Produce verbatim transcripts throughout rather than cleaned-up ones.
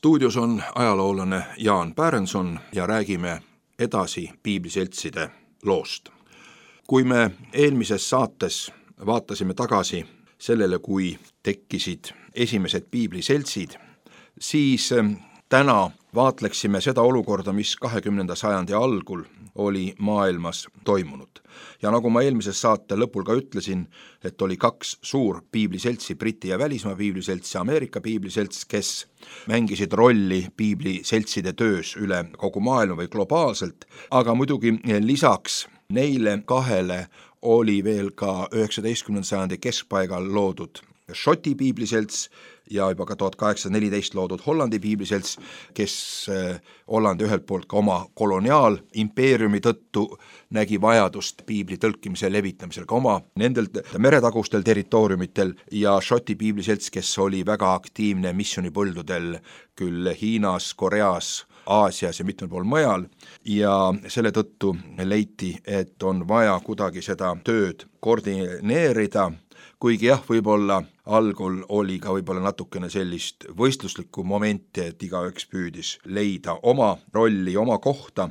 Stuudios on ajaloolane Jaan Pärenson ja räägime edasi piibliseltside loost. Kui me eelmises saates vaatasime tagasi sellele, kui tekkisid esimesed piibliseltsid, siis täna vaatleksime seda olukorda, mis kahekümnenda sajandi algul oli maailmas toimunud. Ja nagu ma eelmises saate lõpul ka ütlesin, et oli kaks suur piibliseltsi, Briti ja välismaa piibliselts ja Ameerika piibliselts, kes mängisid rolli piibliseltside töös üle kogu maailma või globaalselt, aga muidugi lisaks neile kahele oli veel ka üheksateistkümnenda sajandi keskpaigal loodud Šoti piibliselts ja juba ka tuhat kaheksasada neliteist loodud Hollandi piibliselts, kes Hollandi ühelt poolt ka oma koloniaalimpeeriumi tõttu nägi vajadust piibli tõlkimise levitamisel ka oma nendel meretagustel territooriumitel, ja Šoti piibliselts, kes oli väga aktiivne missionipõldudel küll Hiinas, Koreas, Aasias ja mitmel pool mujal, ja selle tõttu leiti, et on vaja kuidagi seda tööd koordineerida, kuigi jah, võib-olla algul oli ka võib-olla natukene sellist võistluslikku momenti, et igaüks püüdis leida oma rolli, oma kohta,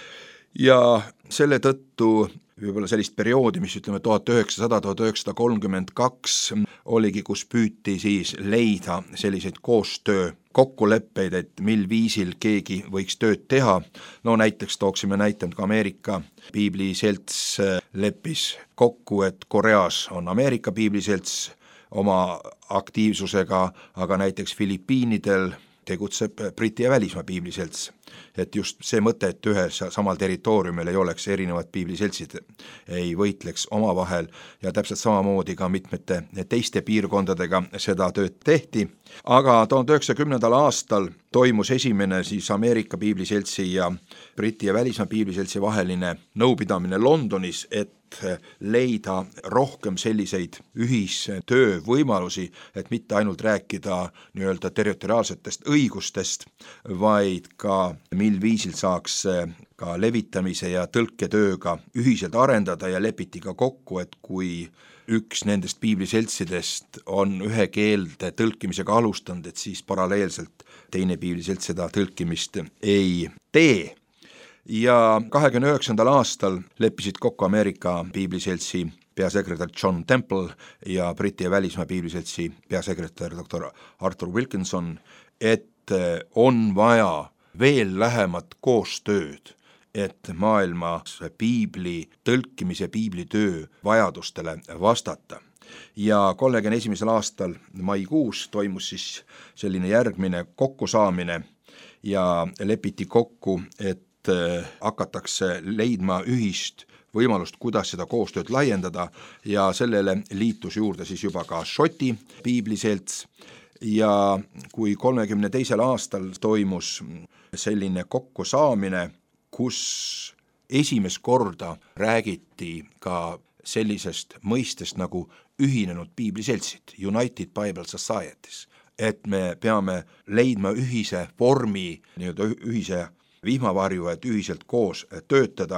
ja selle tõttu võib-olla sellist perioodi, mis ütleme tuhat üheksasada – tuhat üheksasada kolmkümmend kaks oligi, kus püüti siis leida selliseid koostöö kokkuleppeid, et mil viisil keegi võiks tööd teha. No näiteks tooksime näitanud ka Ameerika piibliselts leppis kokku, et Koreas on Ameerika piibliselts oma aktiivsusega, aga näiteks Filipiinidel tegutseb Briti ja välismaa piibliselts. Et just see mõte, et ühes samal territooriumil ei oleks erinevad piibliseltsid, ei võitleks omavahel, ja täpselt samamoodi ka mitmete teiste piirkondadega seda tööd tehti. Aga tuhande üheksasaja kümnendal aastal toimus esimene siis Ameerika piibliseltsi ja Briti ja välismaa piibliseltsi vaheline nõupidamine Londonis, et leida rohkem selliseid ühistöö võimalusi, et mitte ainult rääkida nii-öelda territoriaalsetest õigustest, vaid ka mil viisil saaks ka levitamise ja tõlketööga ühiselt arendada, ja lepiti ka kokku, et kui üks nendest piibliseltsidest on ühe keelde tõlkimisega alustanud, et siis paralleelselt teine piibliselts seda tõlkimist ei tee. Ja kahekümne üheksandal aastal leppisid kokku Ameerika piibliseltsi peasekretär John Temple ja Briti ja välismaa piibliseltsi peasekretär doktor Arthur Wilkinson, et on vaja veel lähemat koostööd, et maailmas piibli tõlkimise, piiblitöö vajadustele vastata. Ja kolmekümne esimesel aastal maikuus toimus siis selline järgmine kokkusaamine ja lepiti kokku, et hakatakse leidma ühist võimalust, kuidas seda koostööd laiendada, ja sellele liitus juurde siis juba ka Šoti piibliselts. Ja kui kolmekümne teisel aastal toimus selline kokkusaamine, kus esimest korda räägiti ka sellisest mõistest nagu ühinenud piibliseltsid, United Bible Societies, et me peame leidma ühise vormi, nii-öelda ühise vihmavarju, et ühiselt koos töötada,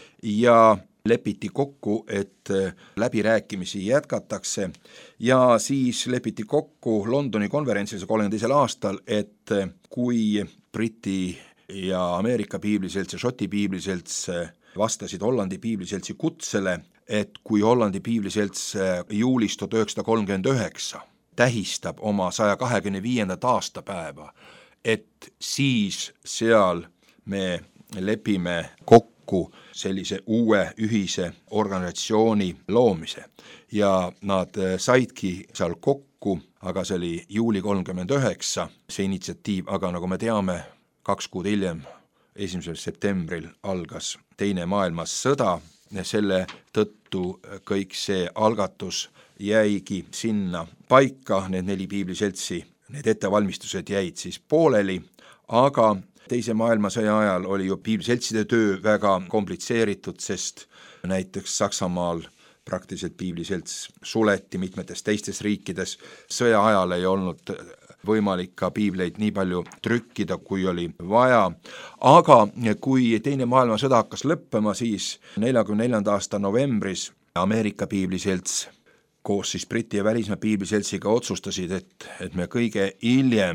ja lepiti kokku, et läbirääkimisi jätkatakse, ja siis lepiti kokku Londoni konverentsil kolmekümne teisel aastal, et kui Briti ja Ameerika piibliselts ja Šoti piibliselts vastasid Hollandi piibliseltsi kutsele, et kui Hollandi piibliselts juulis tuhat üheksasada kolmkümmend üheksa tähistab oma saja kahekümne viiendat aastapäeva, et siis seal me lepime kokku sellise uue ühise organisatsiooni loomise, ja nad saidki seal kokku, aga see oli juuli kolmkümmend üheksa, see initsiatiiv, aga nagu me teame, kaks kuud hiljem, esimesel septembril algas teine maailmasõda, selle tõttu kõik see algatus jäigi sinna paika, need neli piibliseltsi, need ettevalmistused jäid siis pooleli, aga teise maailmasõja ajal oli ju piibliseltside töö väga komplitseeritud, sest näiteks Saksamaal praktiliselt piibliselts suleti, mitmetes teistes riikides sõja ajal ei olnud võimalik ka piibleid nii palju trükkida, kui oli vaja, aga kui teine maailmasõda hakkas lõppema, siis neljakümne neljanda aasta novembris Ameerika piibliselts koos siis Briti ja välismaa piibliseltsiga otsustasid, et, et me kõige hiljem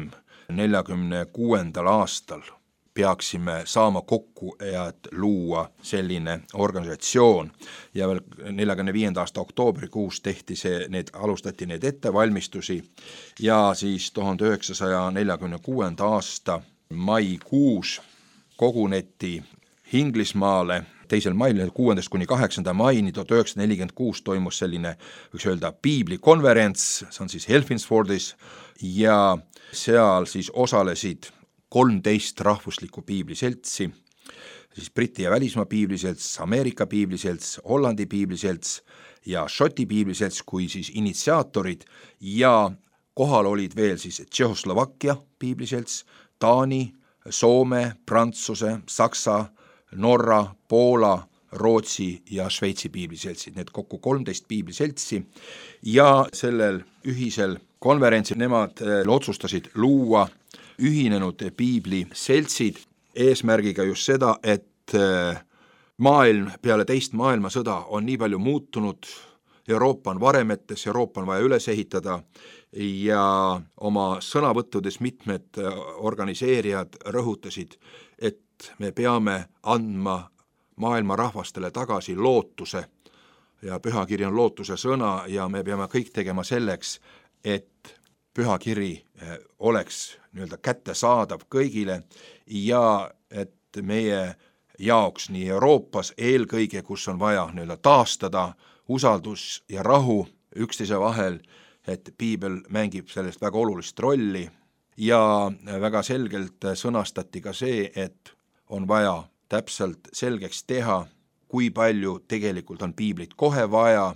neljakümne kuuendal aastal peaksime saama kokku ja et luua selline organisatsioon ja veel neljakümne viienda aasta oktoobrikuus tehti see, need, alustati need ettevalmistusi ja siis tuhande üheksasaja neljakümne kuuenda aasta maikuus koguneti Inglismaale teisel mail, kuuendast kuni kaheksanda maini tuhat üheksasada nelikümmend kuus toimus selline, võiks öelda, piiblikonverents, see on siis Helfinsfordis ja seal siis osalesid kolmteist rahvuslikku piibliseltsi, siis Briti ja välismaa piibliselts, Ameerika piibliselts, Hollandi piibliselts ja Šoti piibliselts kui siis initsiaatorid ja kohal olid veel siis Tšehhoslovakkia piibliselts, Taani, Soome, Prantsuse, Saksa, Norra, Poola, Rootsi ja Šveitsi piibliseltsid, need kokku kolmteist piibliseltsi ja sellel ühisel konverentsil nemad otsustasid luua ühinenud piibliseltsid eesmärgiga just seda, et maailm peale teist maailmasõda on nii palju muutunud, Euroopa on varemetes, Euroopa on vaja üles ehitada ja oma sõnavõttudes mitmed organiseerijad rõhutasid, et me peame andma maailma rahvastele tagasi lootuse ja pühakiri on lootuse sõna ja me peame kõik tegema selleks, et pühakiri oleks nii-öelda kättesaadav kõigile ja et meie jaoks nii Euroopas eelkõige, kus on vaja nii-öelda taastada usaldus ja rahu üksteise vahel, et piibel mängib sellest väga olulist rolli ja väga selgelt sõnastati ka see, et on vaja täpselt selgeks teha, kui palju tegelikult on piiblit kohe vaja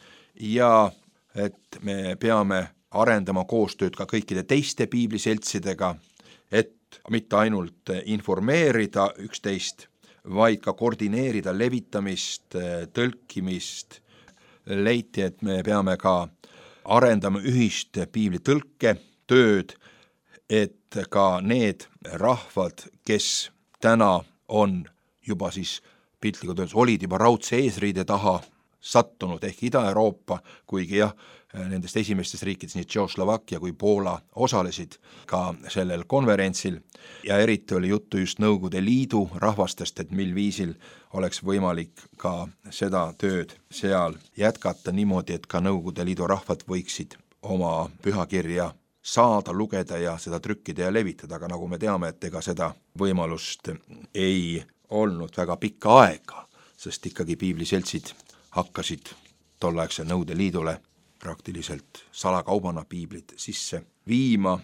ja et me peame arendama koostööd ka kõikide teiste piibliseltsidega, et mitte ainult informeerida üksteist, vaid ka koordineerida levitamist, tõlkimist. Leiti, et me peame ka arendama ühist piiblitõlke tööd, et ka need rahvad, kes täna on juba siis piltlikult öeldes, olid juba raudse eesriide taha sattunud ehk Ida-Euroopa, kuigi jah, nendest esimestest riikidest nii Tšehhoslovakkia kui Poola osalesid ka sellel konverentsil ja eriti oli juttu just Nõukogude Liidu rahvastest, et mil viisil oleks võimalik ka seda tööd seal jätkata niimoodi, et ka Nõukogude Liidu rahvad võiksid oma pühakirja saada, lugeda ja seda trükkida ja levitada, aga nagu me teame, et ega seda võimalust ei olnud väga pikka aega, sest ikkagi piibliseltsid hakkasid tolleaegsele Nõukogude Liidule praktiliselt salakaubana piiblid sisse viima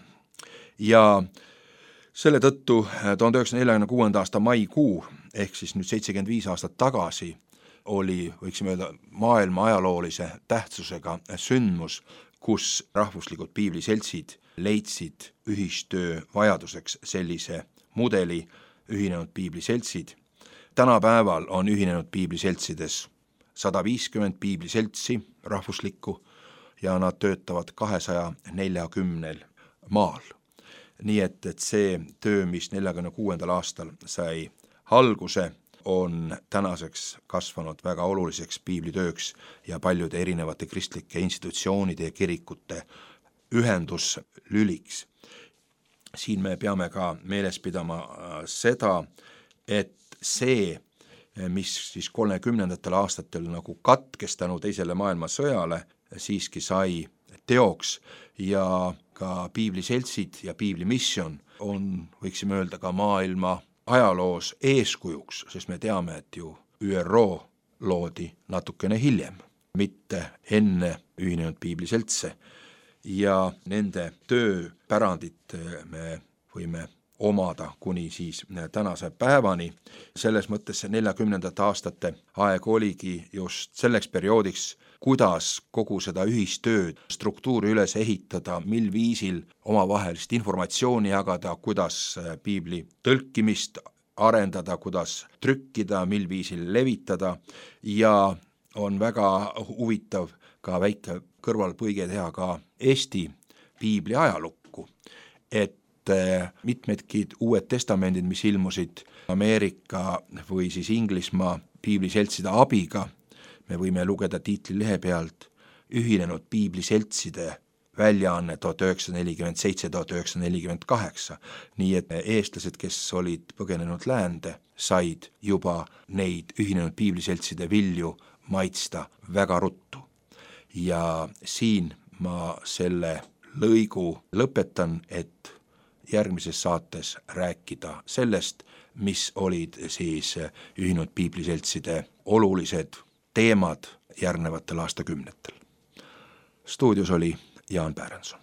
ja selle tõttu tuhande üheksasaja neljakümne kuuenda aasta maikuu ehk siis nüüd seitsekümmend viis aastat tagasi oli, võiksime öelda, maailma ajaloolise tähtsusega sündmus, kus rahvuslikud piibliseltsid leidsid ühistöö vajaduseks sellise mudeli ühinenud piibliseltsid. Tänapäeval on ühinenud piibliseltsides sada viiskümmend piibliseltsi rahvuslikku ja nad töötavad kahesaja neljakümnel maal. Nii et, et see töö, mis neljakümne kuuendal aastal sai alguse, on tänaseks kasvanud väga oluliseks piiblitööks ja paljude erinevate kristlike institutsioonide ja kirikute ühenduslüliks. Siin me peame ka meeles pidama seda, et see, mis siis kolmekümnendatel aastatel nagu katkes tänu teisele maailmasõjale, siiski sai teoks ja ka piibliseltsid ja piiblimisjon on, võiksime öelda, ka maailma ajaloos eeskujuks, sest me teame, et ju Ü R O loodi natukene hiljem, mitte enne ühinenud piibliseltse ja nende tööpärandit me võime omada kuni siis tänase päevani. Selles mõttes see neljakümnendate aastate aeg oligi just selleks perioodiks, kuidas kogu seda ühistööd, struktuuri üles ehitada, mil viisil omavahelist informatsiooni jagada, kuidas piibli tõlkimist arendada, kuidas trükkida, mil viisil levitada ja on väga huvitav ka väike kõrvalpõige teha ka Eesti piibli ajalukku, et mitmedki uued testamendid, mis ilmusid Ameerika või siis Inglismaa piibliseltside abiga, me võime lugeda tiitli lehe pealt ühinenud piibliseltside väljaanne tuhat üheksasada nelikümmend seitse tuhat üheksasada nelikümmend kaheksa, nii et eestlased, kes olid põgenenud läände, said juba neid Ühinenud Piibliseltside vilju maitsta väga ruttu. Ja siin ma selle lõigu lõpetan, et järgmises saates rääkida sellest, mis olid siis Ühinenud Piibliseltside olulised teemad järgnevatel aastakümnetel. Stuudios oli Jaan Pärenson.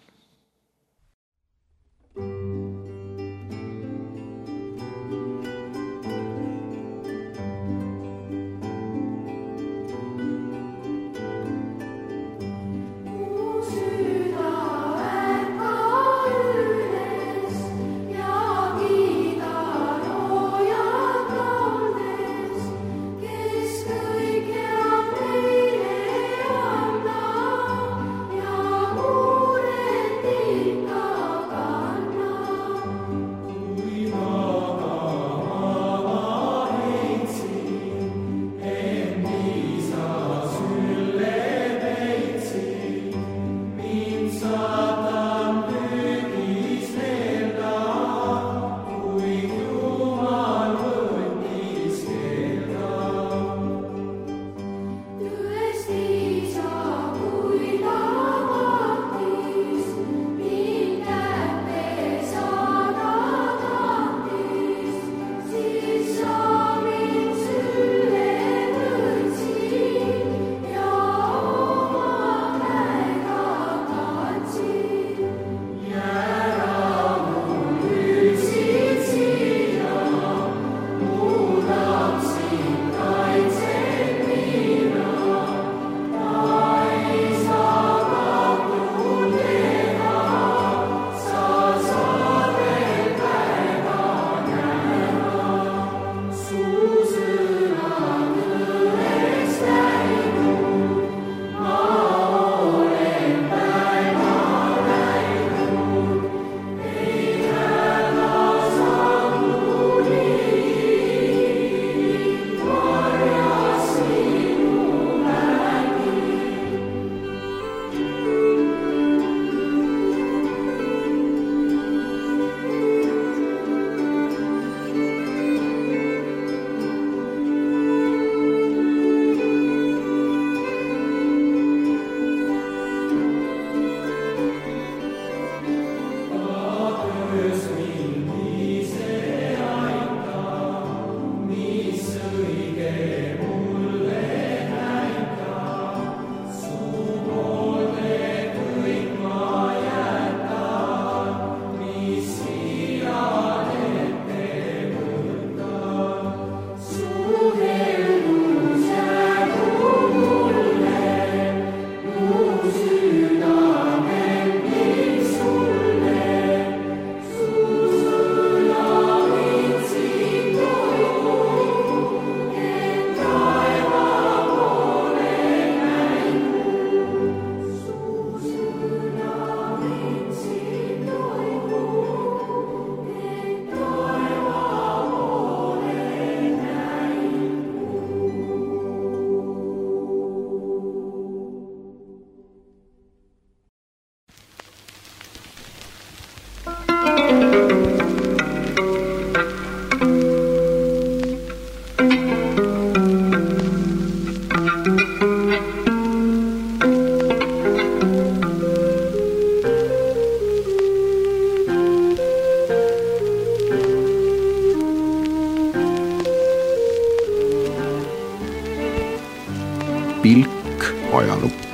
Pilk ajalukku.